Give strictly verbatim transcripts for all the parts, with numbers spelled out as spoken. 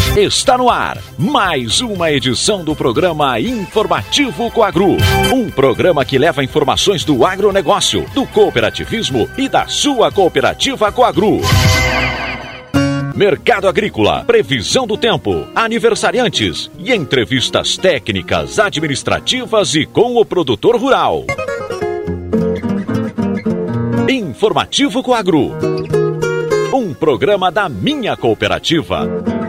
Está no ar mais uma edição do programa Informativo Coagru. Um programa que leva informações do agronegócio, do cooperativismo e da sua cooperativa Coagru. Mercado agrícola, previsão do tempo, aniversariantes e entrevistas técnicas, administrativas e com o produtor rural. Informativo Coagru, um programa da minha cooperativa.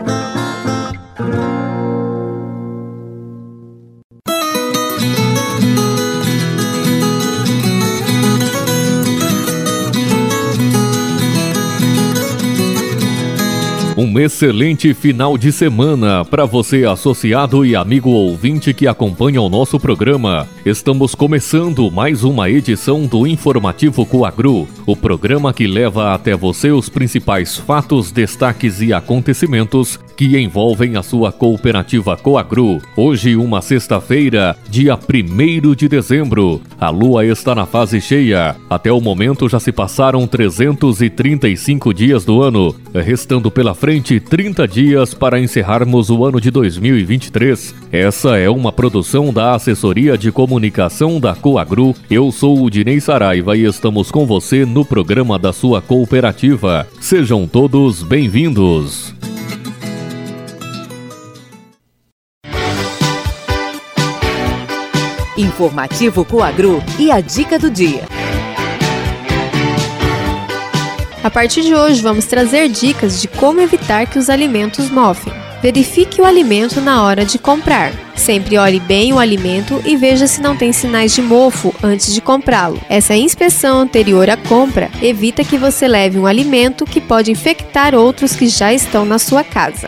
Um excelente final de semana para você, associado e amigo ouvinte que acompanha o nosso programa. Estamos começando mais uma edição do Informativo Coagru, o programa que leva até você os principais fatos, destaques e acontecimentos que envolvem a sua cooperativa Coagru. Hoje, uma sexta-feira, dia primeiro de dezembro. A lua está na fase cheia. Até o momento já se passaram trezentos e trinta e cinco dias do ano, restando pela frente trinta dias para encerrarmos o ano de dois mil e vinte e três. Essa é uma produção da Assessoria de Comunicação da Coagru. Eu sou o Dinei Saraiva e estamos com você no programa da sua cooperativa. Sejam todos bem-vindos. Informativo Coagru e a dica do dia. A partir de hoje vamos trazer dicas de como evitar que os alimentos mofem. Verifique o alimento na hora de comprar. Sempre olhe bem o alimento e veja se não tem sinais de mofo antes de comprá-lo. Essa inspeção anterior à compra evita que você leve um alimento que pode infectar outros que já estão na sua casa.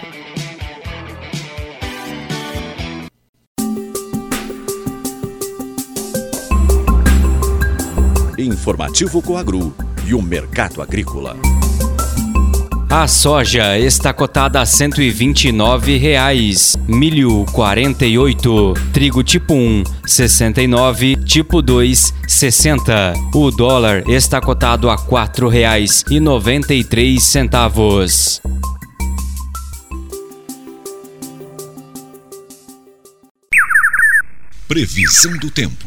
Informativo Coagru e o mercado agrícola. A soja está cotada a cento e vinte e nove reais, milho quarenta e oito, trigo tipo um sessenta e nove, tipo dois sessenta. O dólar está cotado a quatro reais e noventa e três centavos. Previsão do tempo.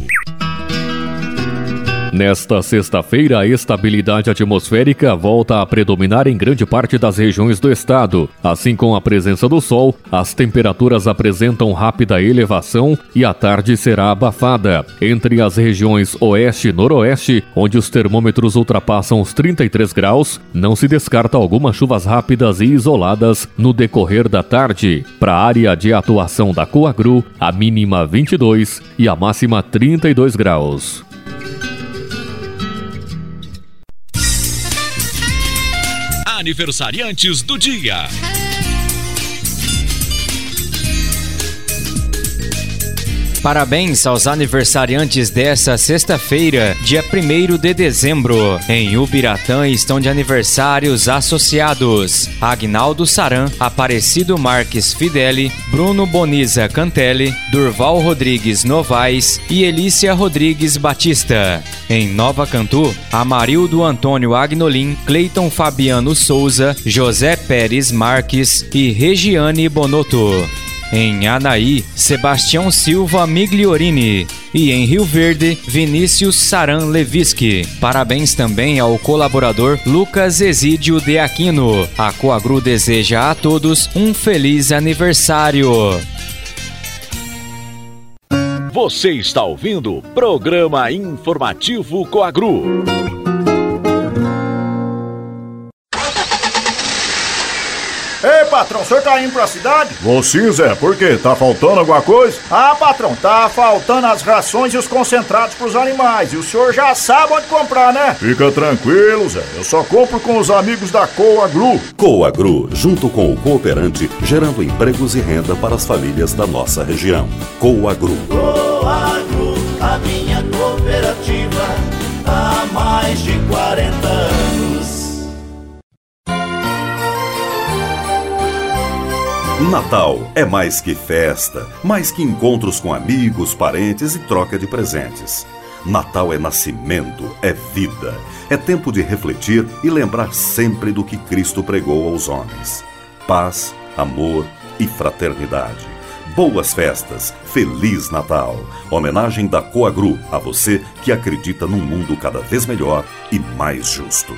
Nesta sexta-feira, a estabilidade atmosférica volta a predominar em grande parte das regiões do estado. Assim, com a presença do sol, as temperaturas apresentam rápida elevação e a tarde será abafada. Entre as regiões oeste e noroeste, onde os termômetros ultrapassam os trinta e três graus, não se descarta algumas chuvas rápidas e isoladas no decorrer da tarde. Para a área de atuação da Coagru, a mínima vinte e dois e a máxima trinta e dois graus. Aniversariantes do dia. Parabéns aos aniversariantes dessa sexta-feira, dia primeiro de dezembro. Em Ubiratã estão de aniversários associados: Agnaldo Saran, Aparecido Marques Fideli, Bruno Boniza Cantelli, Durval Rodrigues Novaes e Elícia Rodrigues Batista. Em Nova Cantu, Amarildo Antônio Agnolin, Cleiton Fabiano Souza, José Pérez Marques e Regiane Bonotto. Em Anaí, Sebastião Silva Migliorini. E em Rio Verde, Vinícius Saran Leviski. Parabéns também ao colaborador Lucas Exídio de Aquino. A Coagru deseja a todos um feliz aniversário. Você está ouvindo o programa Informativo Coagru. Ei, patrão, o senhor tá indo pra cidade? Vou sim, Zé. Por quê? Tá faltando alguma coisa? Ah, patrão, tá faltando as rações e os concentrados pros animais. E o senhor já sabe onde comprar, né? Fica tranquilo, Zé. Eu só compro com os amigos da Coagru. Coagru, junto com o cooperante, gerando empregos e renda para as famílias da nossa região. Coagru. Coagru, a minha cooperativa, há mais de quarenta anos. Natal é mais que festa, mais que encontros com amigos, parentes e troca de presentes. Natal é nascimento, é vida, é tempo de refletir e lembrar sempre do que Cristo pregou aos homens. Paz, amor, e fraternidade. Boas festas, Feliz Natal. Homenagem da Coagru a você que acredita num mundo cada vez melhor e mais justo.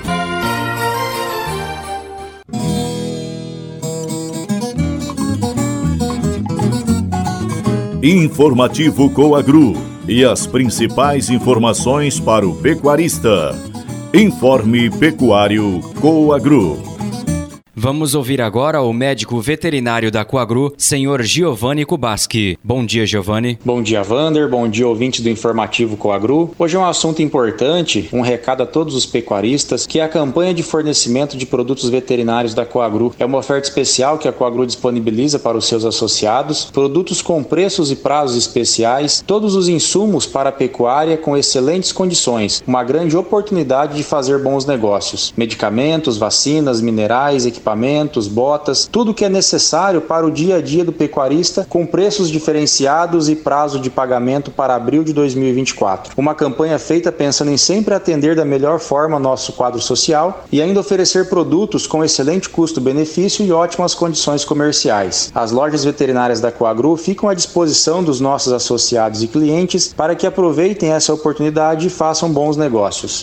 Informativo Coagru e as principais informações para o pecuarista. Informe Pecuário Coagru. Vamos ouvir agora o médico veterinário da Coagru, senhor Giovanni Kubaski. Bom dia, Giovanni. Bom dia, Vander. Bom dia, ouvinte do Informativo Coagru. Hoje é um assunto importante, um recado a todos os pecuaristas, que é a campanha de fornecimento de produtos veterinários da Coagru. É uma oferta especial que a Coagru disponibiliza para os seus associados, produtos com preços e prazos especiais, todos os insumos para a pecuária com excelentes condições, uma grande oportunidade de fazer bons negócios. Medicamentos, vacinas, minerais, equipamentos, equipamentos, botas, tudo o que é necessário para o dia a dia do pecuarista com preços diferenciados e prazo de pagamento para abril de dois mil e vinte e quatro. Uma campanha feita pensando em sempre atender da melhor forma nosso quadro social e ainda oferecer produtos com excelente custo-benefício e ótimas condições comerciais. As lojas veterinárias da Coagru ficam à disposição dos nossos associados e clientes para que aproveitem essa oportunidade e façam bons negócios.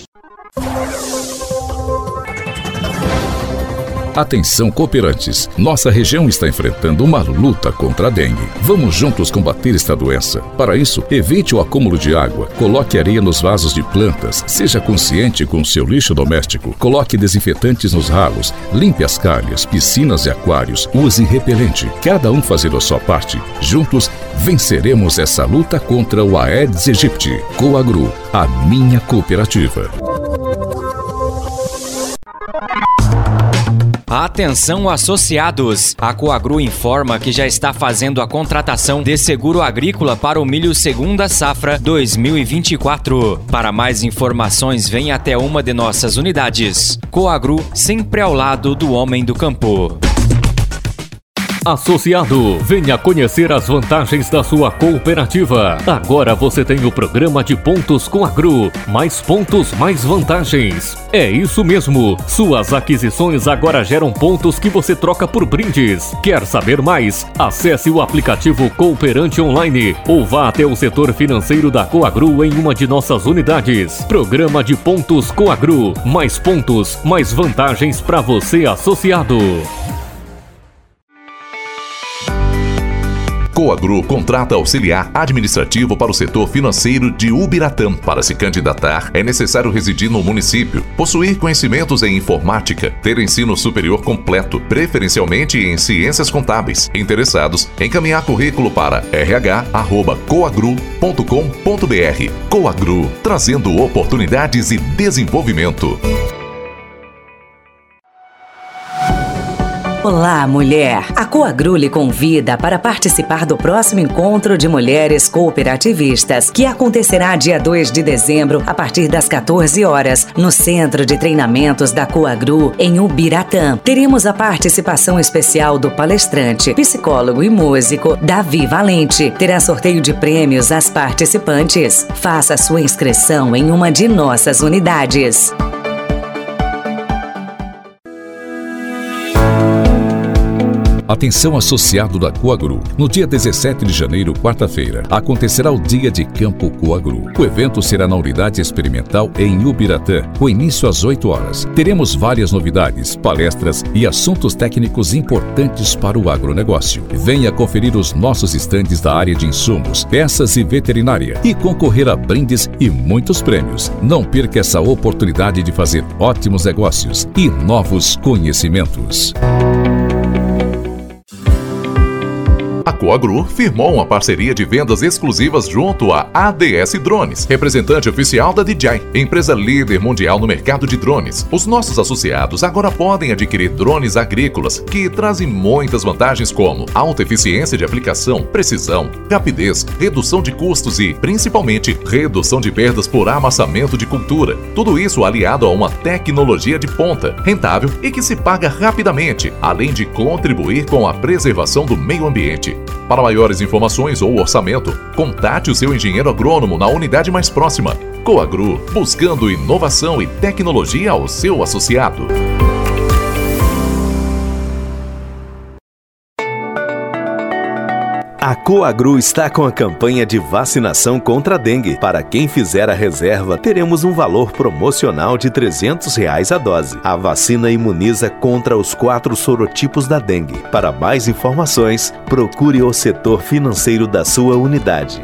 Atenção, cooperantes! Nossa região está enfrentando uma luta contra a dengue. Vamos juntos combater esta doença. Para isso, evite o acúmulo de água, coloque areia nos vasos de plantas, seja consciente com o seu lixo doméstico, coloque desinfetantes nos ralos, limpe as calhas, piscinas e aquários, use repelente. Cada um fazendo a sua parte. Juntos, venceremos essa luta contra o Aedes aegypti. Coagru, a minha cooperativa. Atenção, associados! A Coagru informa que já está fazendo a contratação de seguro agrícola para o milho segunda safra dois mil e vinte e quatro. Para mais informações, venha até uma de nossas unidades. Coagru, sempre ao lado do homem do campo. Associado, venha conhecer as vantagens da sua cooperativa. Agora você tem o programa de pontos Coagru. Mais pontos, mais vantagens. É isso mesmo. Suas aquisições agora geram pontos que você troca por brindes. Quer saber mais? Acesse o aplicativo Cooperante Online ou vá até o setor financeiro da Coagru em uma de nossas unidades. Programa de pontos Coagru. Mais pontos, mais vantagens para você, associado. Coagru contrata auxiliar administrativo para o setor financeiro de Ubiratã. Para se candidatar, é necessário residir no município, possuir conhecimentos em informática, ter ensino superior completo, preferencialmente em ciências contábeis. Interessados, encaminhar currículo para r h arroba coagru ponto com ponto b r. Coagru, trazendo oportunidades e desenvolvimento. Olá, mulher! A Coagru lhe convida para participar do próximo encontro de mulheres cooperativistas, que acontecerá dia dois de dezembro, a partir das quatorze horas, no Centro de Treinamentos da Coagru, em Ubiratã. Teremos a participação especial do palestrante, psicólogo e músico Davi Valente. Terá sorteio de prêmios às participantes. Faça sua inscrição em uma de nossas unidades. Atenção, associado da Coagru. No dia dezessete de janeiro, quarta-feira, acontecerá o Dia de Campo Coagru. O evento será na unidade experimental em Ubiratã, com início às oito horas. Teremos várias novidades, palestras e assuntos técnicos importantes para o agronegócio. Venha conferir os nossos estandes da área de insumos, peças e veterinária e concorrer a brindes e muitos prêmios. Não perca essa oportunidade de fazer ótimos negócios e novos conhecimentos. A Coagru firmou uma parceria de vendas exclusivas junto à A D S Drones, representante oficial da D J I, empresa líder mundial no mercado de drones. Os nossos associados agora podem adquirir drones agrícolas que trazem muitas vantagens como alta eficiência de aplicação, precisão, rapidez, redução de custos e, principalmente, redução de perdas por amassamento de cultura. Tudo isso aliado a uma tecnologia de ponta, rentável e que se paga rapidamente, além de contribuir com a preservação do meio ambiente. Para maiores informações ou orçamento, contate o seu engenheiro agrônomo na unidade mais próxima. Coagru, buscando inovação e tecnologia ao seu associado. A Coagru está com a campanha de vacinação contra a dengue. Para quem fizer a reserva, teremos um valor promocional de trezentos reais a dose. A vacina imuniza contra os quatro sorotipos da dengue. Para mais informações, procure o setor financeiro da sua unidade.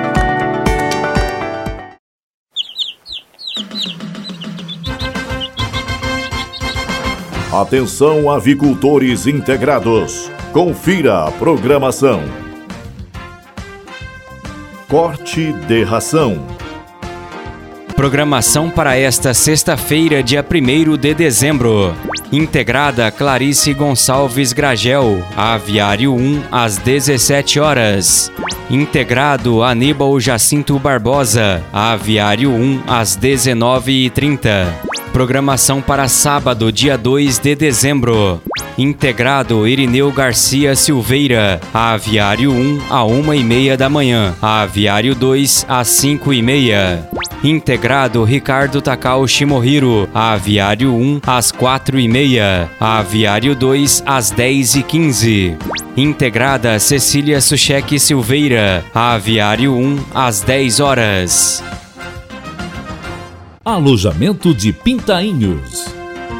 Atenção, avicultores integrados. Confira a programação. Corte de ração. Programação para esta sexta-feira, dia primeiro de dezembro. Integrada Clarice Gonçalves Gragel, Aviário um, às dezessete horas. Integrado Aníbal Jacinto Barbosa, Aviário um, às dezenove e trinta. Programação para sábado, dia dois de dezembro. Integrado Irineu Garcia Silveira, Aviário um, à uma e meia da manhã. Aviário dois, às cinco e meia. Integrado Ricardo Takao Shimohiro, Aviário um, às quatro e meia. Aviário dois, às dez e quinze. Integrada Cecília Suchek Silveira, Aviário um, às dez horas. Alojamento de Pintainhos.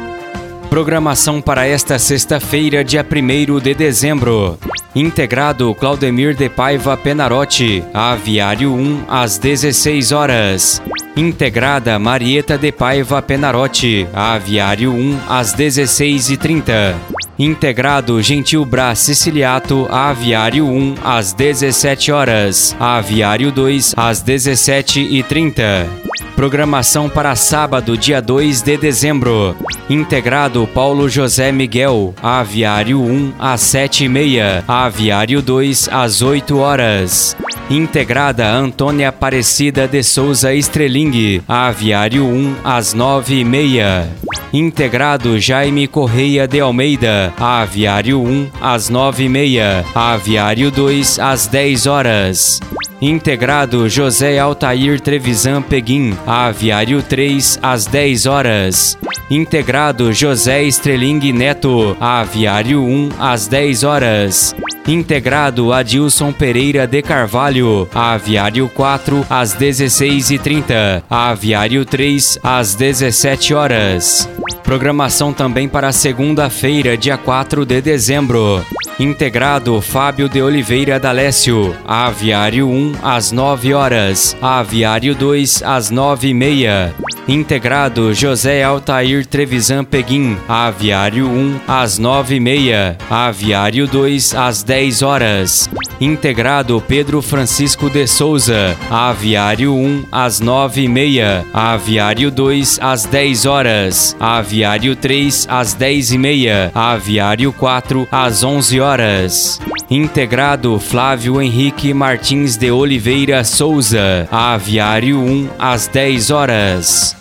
Programação para esta sexta-feira, dia primeiro de dezembro. Integrado Claudemir de Paiva Penarotti, Aviário um, às dezesseis horas. Integrada Marieta de Paiva Penarotti, Aviário um, às dezesseis e trinta. Integrado Gentil Brás Siciliato, Aviário um, às dezessete horas. Aviário dois, às dezessete e trinta. Programação para sábado, dia dois de dezembro. Integrado Paulo José Miguel, Aviário um, às sete e meia. Aviário dois, às oito horas. Integrada Antônia Aparecida de Souza Estreling, Aviário um, às nove e meia. Integrado Jaime Correia de Almeida, Aviário um, às nove e meia. Aviário dois, às dez horas. Integrado José Altair Trevisan Peguim, Aviário três, às dez horas. Integrado José Estreling Neto, Aviário um, às dez horas. Integrado Adilson Pereira de Carvalho, Aviário quatro, às dezesseis e trinta. Aviário três, às dezessete horas. Programação também para segunda-feira, dia quatro de dezembro. Integrado Fábio de Oliveira D'Alessio, Aviário um, às nove horas. Aviário dois, às nove e meia. Integrado José Altair Trevisan Peguim, Aviário um, às nove e meia. Aviário dois, às dez horas. Integrado Pedro Francisco de Souza, Aviário um, às nove e meia. Aviário dois, às dez horas. Aviário três, às dez e meia. Aviário quatro, às onze horas. Integrado Flávio Henrique Martins de Oliveira Souza, Aviário um, às dez horas.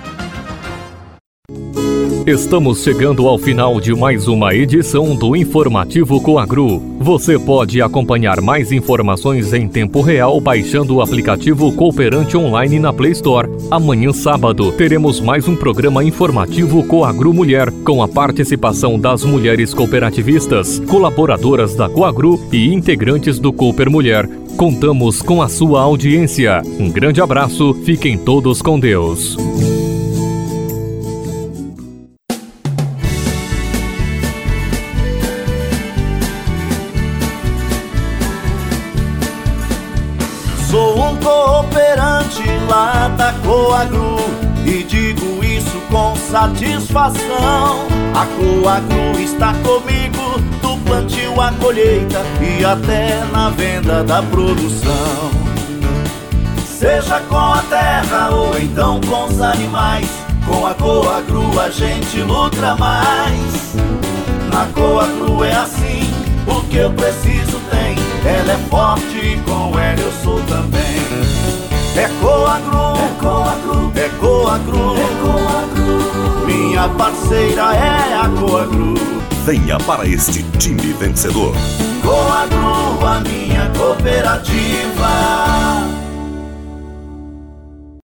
Estamos chegando ao final de mais uma edição do Informativo Coagru. Você pode acompanhar mais informações em tempo real baixando o aplicativo Cooperante Online na Play Store. Amanhã, sábado, teremos mais um programa informativo Coagru Mulher, com a participação das mulheres cooperativistas, colaboradoras da Coagru e integrantes do Cooper Mulher. Contamos com a sua audiência. Um grande abraço, fiquem todos com Deus. Sou um cooperante lá da Coagru e digo isso com satisfação. A Coagru está comigo do plantio à colheita e até na venda da produção. Seja com a terra ou então com os animais, com a Coagru a gente lucra mais. Na Coagru é assim, o que eu preciso tem. Ela é forte e com ela eu sou também. É Coagru, é Coagru, é Coagru, é Coagru. Minha parceira é a Coagru. Venha para este time vencedor. Coagru, a minha cooperativa.